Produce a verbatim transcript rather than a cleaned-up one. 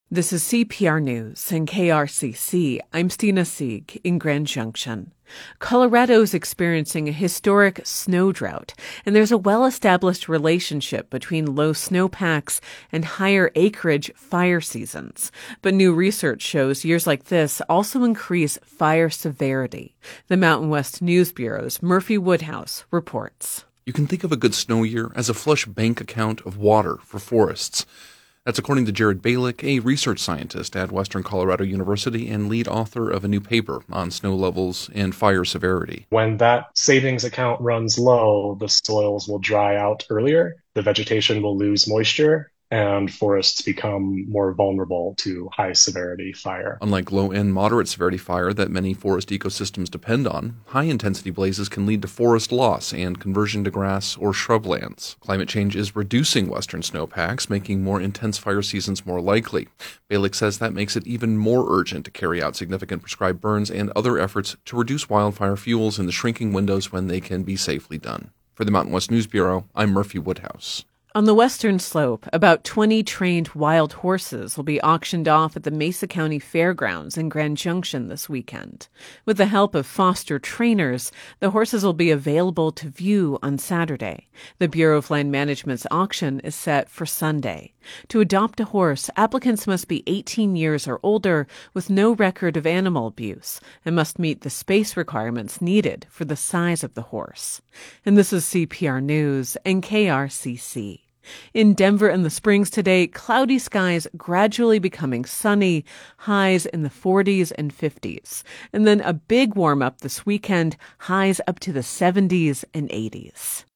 This is C P R News and K R C C. I'm Stina Sieg in Grand Junction. Colorado is experiencing a historic snow drought, and there's a well-established relationship between low snowpacks and higher acreage fire seasons. But new research shows years like this also increase fire severity. The Mountain West News Bureau's Murphy Woodhouse reports. You can think of a good snow year as a flush bank account of water for forests. That's according to Jared Balick, a research scientist at Western Colorado University and lead author of a new paper on snow levels and fire severity. When that savings account runs low, the soils will dry out earlier, the vegetation will lose moisture, and forests become more vulnerable to high-severity fire. Unlike low and moderate severity fire that many forest ecosystems depend on, high-intensity blazes can lead to forest loss and conversion to grass or shrublands. Climate change is reducing western snowpacks, making more intense fire seasons more likely. Balick says that makes it even more urgent to carry out significant prescribed burns and other efforts to reduce wildfire fuels in the shrinking windows when they can be safely done. For the Mountain West News Bureau, I'm Murphy Woodhouse. On the western slope, about twenty trained wild horses will be auctioned off at the Mesa County Fairgrounds in Grand Junction this weekend. With the help of foster trainers, the horses will be available to view on Saturday. The Bureau of Land Management's auction is set for Sunday. To adopt a horse, applicants must be eighteen years or older with no record of animal abuse and must meet the space requirements needed for the size of the horse. And this is C P R News and K R C C. In Denver and the Springs today, cloudy skies gradually becoming sunny, highs in the forties and fifties. And then a big warm-up this weekend, highs up to the seventies and eighties.